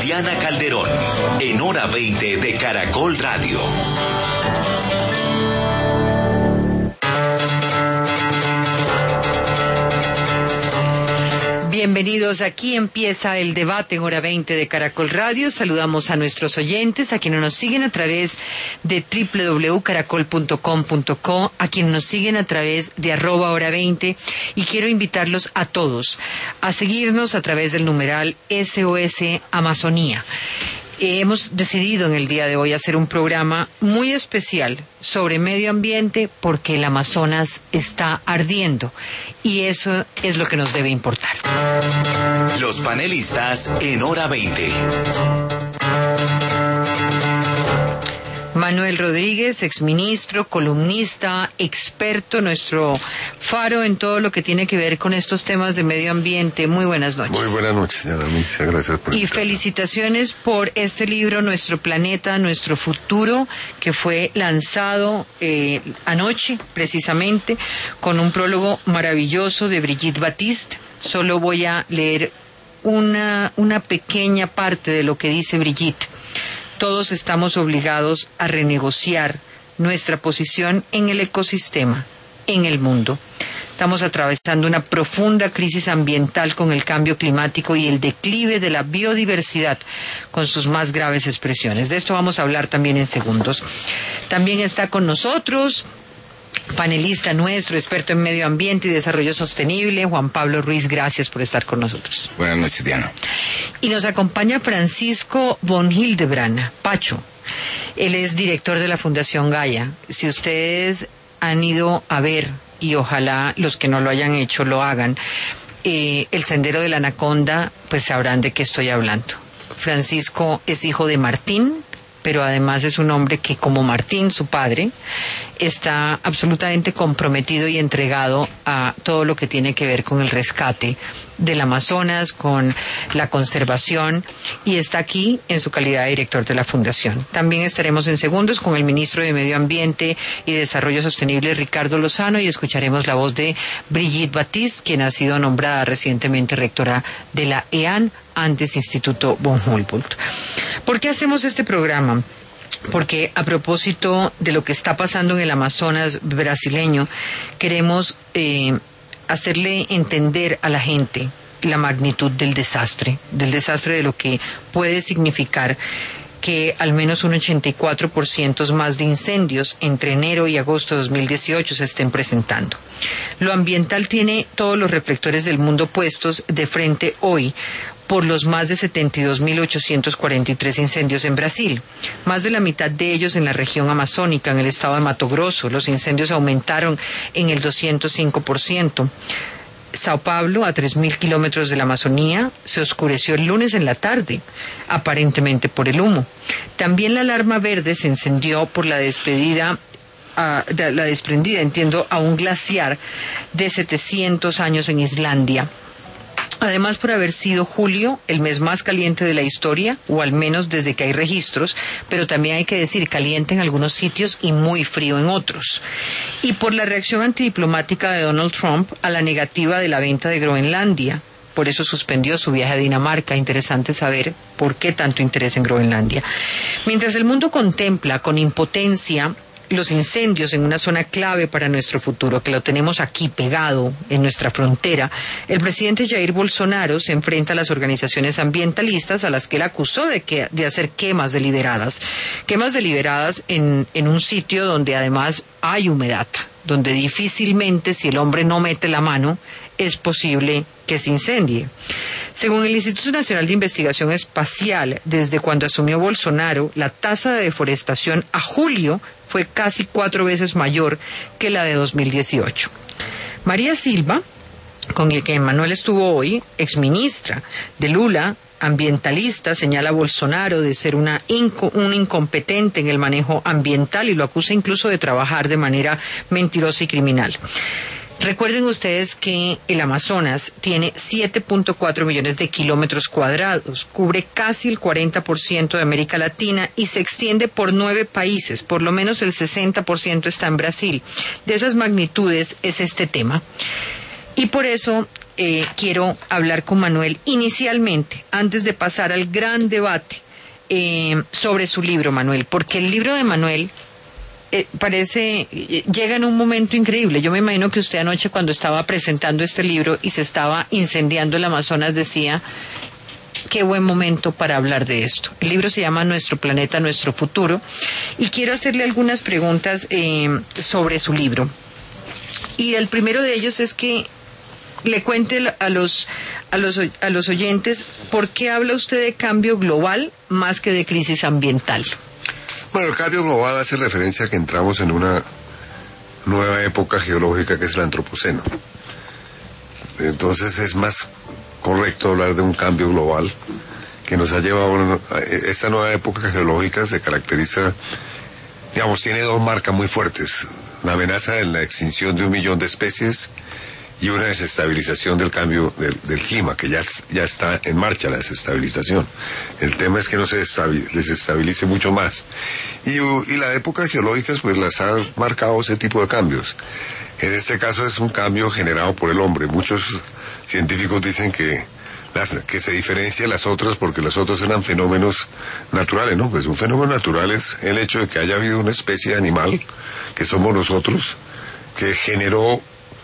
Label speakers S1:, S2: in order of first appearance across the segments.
S1: Diana Calderón, en Hora 20 de Caracol Radio.
S2: Bienvenidos, aquí empieza el debate en Hora 20 de Caracol Radio. Saludamos a nuestros oyentes, a quienes nos siguen a través de www.caracol.com.co, a quienes nos siguen a través de @hora20, y quiero invitarlos a todos a seguirnos a través del numeral SOS Amazonía. Hemos decidido en el día de hoy hacer un programa muy especial sobre medio ambiente porque el Amazonas está ardiendo y eso es lo que nos debe importar.
S1: Los panelistas en Hora 20.
S2: Manuel Rodríguez, exministro, columnista, experto, nuestro faro en todo lo que tiene que ver con estos temas de medio ambiente. Muy buenas noches.
S3: Muy buenas noches, Diana. Muchas gracias por
S2: Y felicitaciones por este libro, Nuestro Planeta, Nuestro Futuro, que fue lanzado anoche, precisamente, con un prólogo maravilloso de Brigitte Baptiste. Solo voy a leer una pequeña parte de lo que dice Brigitte. Todos estamos obligados a renegociar nuestra posición en el ecosistema, en el mundo. Estamos atravesando una profunda crisis ambiental con el cambio climático y el declive de la biodiversidad con sus más graves expresiones. De esto vamos a hablar también en segundos. También está con nosotros, panelista nuestro, experto en medio ambiente y desarrollo sostenible, Juan Pablo Ruiz. Gracias por estar con nosotros.
S3: Buenas noches, Diana.
S2: Y nos acompaña Francisco von Hildebrand, Pacho. Él es director de la Fundación Gaia. Si ustedes han ido a ver, y ojalá los que no lo hayan hecho lo hagan, el Sendero de la Anaconda, pues sabrán de qué estoy hablando. Francisco es hijo de Martín, pero además es un hombre que, como Martín, su padre, está absolutamente comprometido y entregado a todo lo que tiene que ver con el rescate del Amazonas, con la conservación, y está aquí en su calidad de director de la Fundación. También estaremos en segundos con el ministro de Medio Ambiente y Desarrollo Sostenible, Ricardo Lozano, y escucharemos la voz de Brigitte Baptiste, quien ha sido nombrada recientemente rectora de la EAN, antes Instituto von Humboldt. ¿Por qué hacemos este programa? Porque a propósito de lo que está pasando en el Amazonas brasileño, queremos hacerle entender a la gente la magnitud del desastre de lo que puede significar que al menos un 84% más de incendios entre enero y agosto de 2018 se estén presentando. Lo ambiental tiene todos los reflectores del mundo puestos de frente hoy por los más de 72.843 incendios en Brasil. Más de la mitad de ellos en la región amazónica, en el estado de Mato Grosso. Los incendios aumentaron en el 205%. Sao Paulo, a 3.000 kilómetros de la Amazonía, se oscureció el lunes en la tarde, aparentemente por el humo. También la alarma verde se encendió por la desprendida, a un glaciar de 700 años en Islandia. Además, por haber sido julio el mes más caliente de la historia, o al menos desde que hay registros, pero también hay que decir caliente en algunos sitios y muy frío en otros. Y por la reacción antidiplomática de Donald Trump a la negativa de la venta de Groenlandia. Por eso suspendió su viaje a Dinamarca. Interesante saber por qué tanto interés en Groenlandia. Mientras el mundo contempla con impotencia los incendios en una zona clave para nuestro futuro, que lo tenemos aquí pegado en nuestra frontera, el presidente Jair Bolsonaro se enfrenta a las organizaciones ambientalistas a las que él acusó de hacer quemas deliberadas en un sitio donde además hay humedad, donde difícilmente, si el hombre no mete la mano, es posible que se incendie. Según el Instituto Nacional de Investigación Espacial, desde cuando asumió Bolsonaro, la tasa de deforestación a julio fue casi 4 veces mayor que la de 2018. María Silva, con quien Manuel estuvo hoy, exministra de Lula, ambientalista, señala a Bolsonaro de ser un incompetente en el manejo ambiental y lo acusa incluso de trabajar de manera mentirosa y criminal. Recuerden ustedes que el Amazonas tiene 7.4 millones de kilómetros cuadrados, cubre casi el 40% de América Latina y se extiende por 9 países, por lo menos el 60% está en Brasil. De esas magnitudes es este tema. Y por eso quiero hablar con Manuel inicialmente, antes de pasar al gran debate sobre su libro, Manuel, porque el libro de Manuel llega en un momento increíble. Yo me imagino que usted anoche, cuando estaba presentando este libro y se estaba incendiando el Amazonas, decía: qué buen momento para hablar de esto. El libro se llama Nuestro planeta, nuestro futuro, y quiero hacerle algunas preguntas sobre su libro. Y el primero de ellos es que le cuente a los oyentes por qué habla usted de cambio global más que de crisis ambiental.
S3: Bueno, el cambio global hace referencia a que entramos en una nueva época geológica que es el antropoceno. Entonces es más correcto hablar de un cambio global que nos ha llevado a esta nueva época geológica. Se caracteriza, digamos, tiene dos marcas muy fuertes: la amenaza de la extinción de 1 millón de especies y una desestabilización del cambio del clima, que ya está en marcha la desestabilización. El tema es que no se desestabilice mucho más. Y la época geológica pues las ha marcado ese tipo de cambios. En este caso es un cambio generado por el hombre. Muchos científicos dicen que se diferencia de las otras porque las otras eran fenómenos naturales, ¿no? Pues un fenómeno natural es el hecho de que haya habido una especie de animal, que somos nosotros, que generó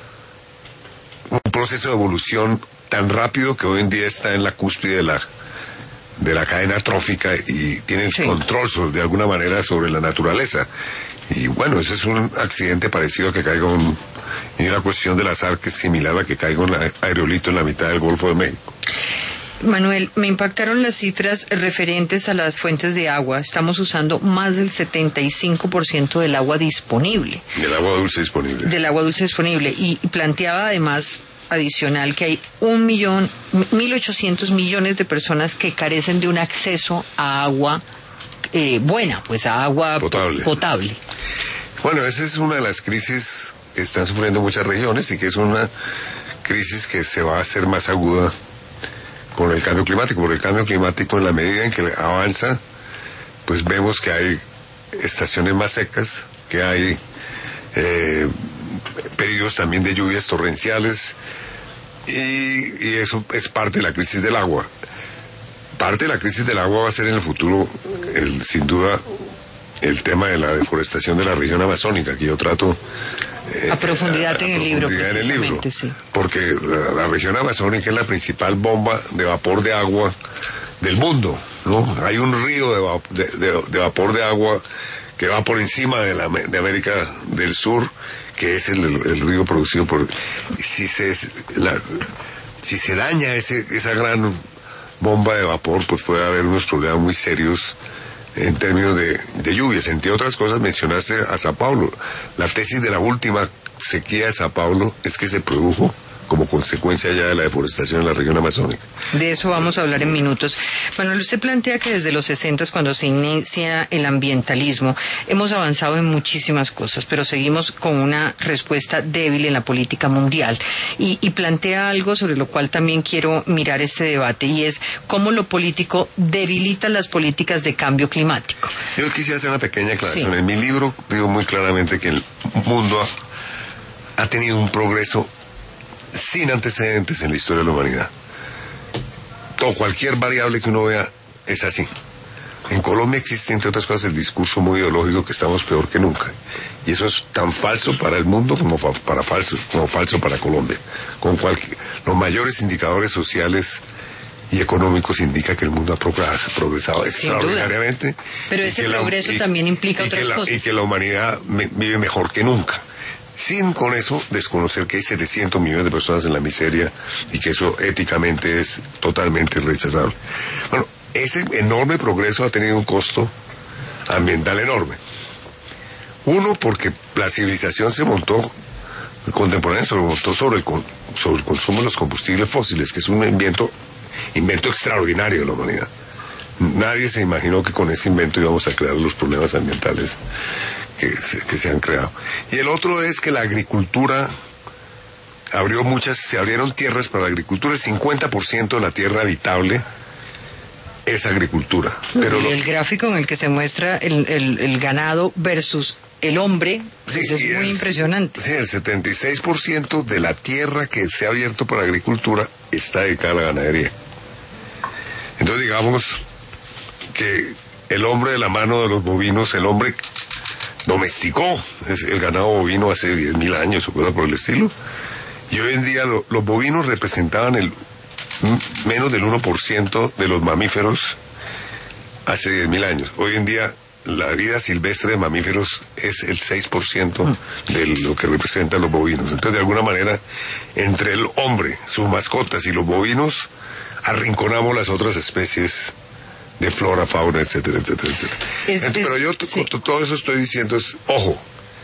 S3: un proceso de evolución tan rápido que hoy en día está en la cúspide de la cadena trófica y tiene el control de alguna manera sobre la naturaleza. Y bueno, ese es un accidente parecido a que caiga y una cuestión del azar que es similar a que caiga un aerolito en la mitad del Golfo de México.
S2: Manuel, me impactaron las cifras referentes a las fuentes de agua. Estamos usando más del 75% del agua disponible.
S3: Del agua dulce disponible.
S2: Del agua dulce disponible. Y planteaba además, adicional, que hay 1.800 millones de personas que carecen de un acceso a agua buena, pues a agua potable.
S3: Bueno, esa es una de las crisis que están sufriendo muchas regiones y que es una crisis que se va a hacer más aguda con el cambio climático. Porque el cambio climático, en la medida en que avanza, pues vemos que hay estaciones más secas, que hay periodos también de lluvias torrenciales, y eso es parte de la crisis del agua. Parte de la crisis del agua va a ser en el futuro, sin duda, el tema de la deforestación de la región amazónica, que yo trato
S2: a profundidad en el libro, precisamente, sí.
S3: Porque la región amazónica es la principal bomba de vapor de agua del mundo, ¿no? Hay un río de vapor de agua que va por encima de América del Sur, que es el río producido por... Si se daña esa gran bomba de vapor, pues puede haber unos problemas muy serios en términos de lluvias. Entre otras cosas, mencionaste a Sao Paulo. La tesis de la última sequía de Sao Paulo es que se produjo como consecuencia ya de la deforestación en la región amazónica.
S2: De eso vamos a hablar en minutos. Manuel, usted plantea que desde los 60, cuando se inicia el ambientalismo, hemos avanzado en muchísimas cosas, pero seguimos con una respuesta débil en la política mundial. Y plantea algo sobre lo cual también quiero mirar este debate, y es cómo lo político debilita las políticas de cambio climático.
S3: Yo quisiera hacer una pequeña aclaración.
S2: Sí.
S3: En mi libro digo muy claramente que el mundo ha tenido un progreso sin antecedentes en la historia de la humanidad. Cualquier variable que uno vea es así. En Colombia existe, entre otras cosas, el discurso muy ideológico que estamos peor que nunca. Y eso es tan falso para el mundo como falso para Colombia. Los mayores indicadores sociales y económicos indican que el mundo ha progresado extraordinariamente.
S2: Pero ese progreso también implica otras cosas.
S3: Y que la humanidad vive mejor que nunca. Sin con eso desconocer que hay 700 millones de personas en la miseria y que eso éticamente es totalmente rechazable. Bueno, ese enorme progreso ha tenido un costo ambiental enorme. Uno, porque la civilización contemporánea se montó sobre el consumo de los combustibles fósiles, que es un invento extraordinario de la humanidad. Nadie se imaginó que con ese invento íbamos a crear los problemas ambientales que se han creado. Y el otro es que la agricultura se abrieron tierras para la agricultura. El 50% de la tierra habitable es agricultura. Pero
S2: el gráfico en el que se muestra el ganado versus el hombre,
S3: Sí,
S2: pues es muy impresionante.
S3: Sí, el 76% de la tierra que se ha abierto para agricultura está dedicada a la ganadería. Entonces digamos que el hombre de la mano de los bovinos, el hombre domesticó el ganado bovino hace 10.000 años o cosas por el estilo, y hoy en día los bovinos representaban menos del 1% de los mamíferos hace 10.000 años. Hoy en día la vida silvestre de mamíferos es el 6% de lo que representan los bovinos. Entonces, de alguna manera, entre el hombre, sus mascotas y los bovinos, arrinconamos las otras especies de flora, fauna, etcétera, etcétera, etcétera. Pero yo todo eso estoy diciendo es, ojo,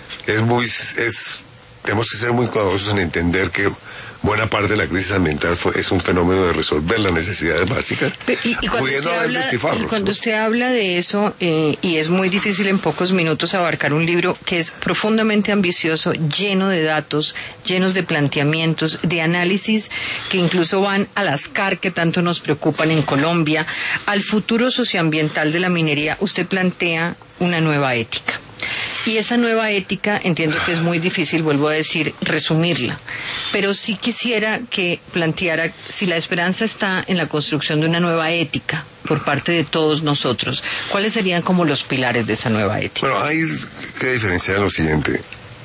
S3: tenemos que ser muy cuidadosos en entender que buena parte de la crisis ambiental es un fenómeno de resolver las necesidades básicas, pudiendo haber despilfarros.
S2: Cuando usted habla de eso, y es muy difícil en pocos minutos abarcar un libro que es profundamente ambicioso, lleno de datos, llenos de planteamientos, de análisis que incluso van a las CAR que tanto nos preocupan en Colombia, al futuro socioambiental de la minería, usted plantea una nueva ética. Y esa nueva ética, entiendo que es muy difícil, vuelvo a decir, resumirla, pero sí quisiera que planteara si la esperanza está en la construcción de una nueva ética por parte de todos nosotros. ¿Cuáles serían como los pilares de esa nueva ética?
S3: Bueno, hay que diferenciar lo siguiente.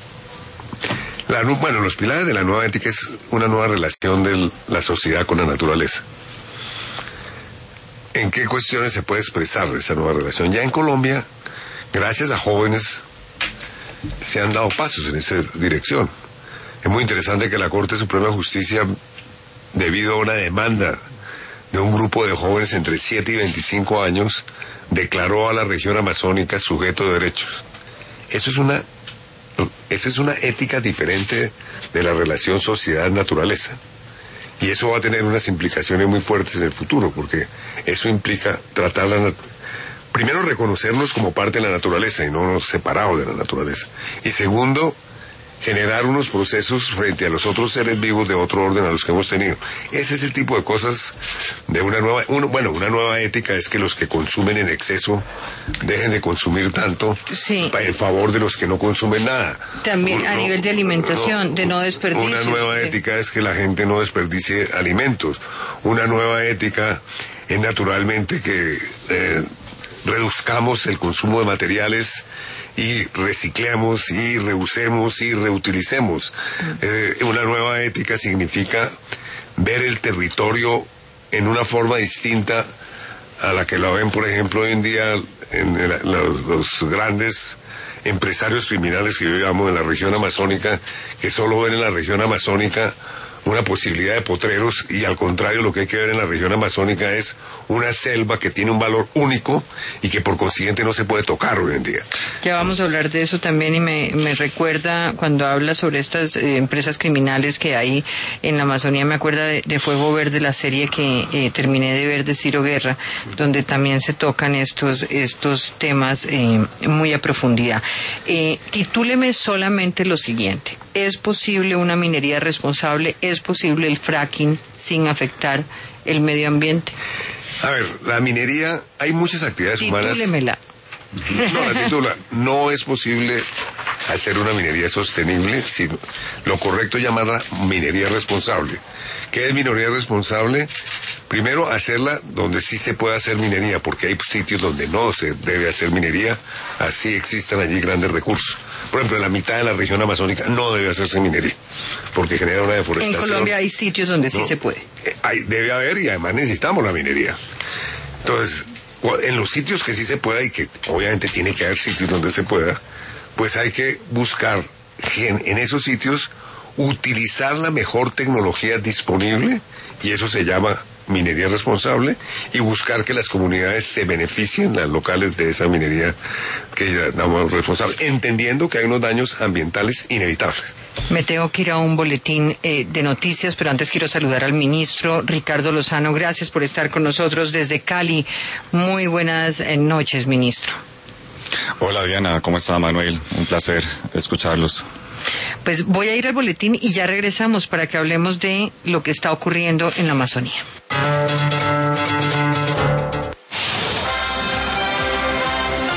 S3: Los pilares de la nueva ética es una nueva relación de la sociedad con la naturaleza. ¿En qué cuestiones se puede expresar esa nueva relación? Ya en Colombia, gracias a jóvenes, se han dado pasos en esa dirección. Es muy interesante que la Corte Suprema de Justicia, debido a una demanda de un grupo de jóvenes entre 7 y 25 años, declaró a la región amazónica sujeto de derechos. Eso es una ética diferente de la relación sociedad-naturaleza. Y eso va a tener unas implicaciones muy fuertes en el futuro, porque eso implica tratar primero, reconocernos como parte de la naturaleza y no separados de la naturaleza. Y segundo, generar unos procesos frente a los otros seres vivos de otro orden a los que hemos tenido. Ese es el tipo de cosas de una nueva ética, es que los que consumen en exceso dejen de consumir tanto,
S2: sí,
S3: en favor de los que no consumen nada.
S2: También a nivel de alimentación, de no desperdicio.
S3: Una nueva ética es que la gente no desperdicie alimentos. Una nueva ética es naturalmente que reduzcamos el consumo de materiales y reciclemos y reusemos y reutilicemos. Una nueva ética significa ver el territorio en una forma distinta a la que lo ven, por ejemplo, hoy en día en los grandes empresarios criminales que vivíamos en la región amazónica, que solo ven en la región amazónica una posibilidad de potreros, y al contrario lo que hay que ver en la región amazónica es una selva que tiene un valor único y que por consiguiente no se puede tocar hoy en día.
S2: Ya vamos a hablar de eso también, y me recuerda cuando habla sobre estas empresas criminales que hay en la Amazonía, me acuerda de Fuego Verde, la serie que terminé de ver de Ciro Guerra, donde también se tocan estos temas muy a profundidad. Titúleme solamente lo siguiente: ¿es posible una minería responsable? ¿Es posible el fracking sin afectar el medio ambiente?
S3: A ver, la minería, hay muchas actividades humanas.
S2: Titúlemela.
S3: No, la titula. No es posible hacer una minería sostenible, sino lo correcto es llamarla minería responsable. ¿Qué es minería responsable? Primero, hacerla donde sí se puede hacer minería, porque hay sitios donde no se debe hacer minería, así existan allí grandes recursos. Por ejemplo, en la mitad de la región amazónica no debe hacerse minería, porque genera una deforestación.
S2: En Colombia hay sitios donde sí se puede.
S3: Debe haber, y además necesitamos la minería. Entonces, en los sitios que sí se pueda, y que obviamente tiene que haber sitios donde se pueda, pues hay que buscar en esos sitios utilizar la mejor tecnología disponible, y eso se llama minería responsable, y buscar que las comunidades se beneficien, las locales, de esa minería que llamamos responsable, entendiendo que hay unos daños ambientales inevitables.
S2: Me tengo que ir a un boletín de noticias, pero antes quiero saludar al ministro Ricardo Lozano. Gracias por estar con nosotros desde Cali. Muy buenas noches, ministro.
S4: Hola Diana, ¿cómo está Manuel? Un placer escucharlos.
S2: Pues voy a ir al boletín y ya regresamos para que hablemos de lo que está ocurriendo en la Amazonía.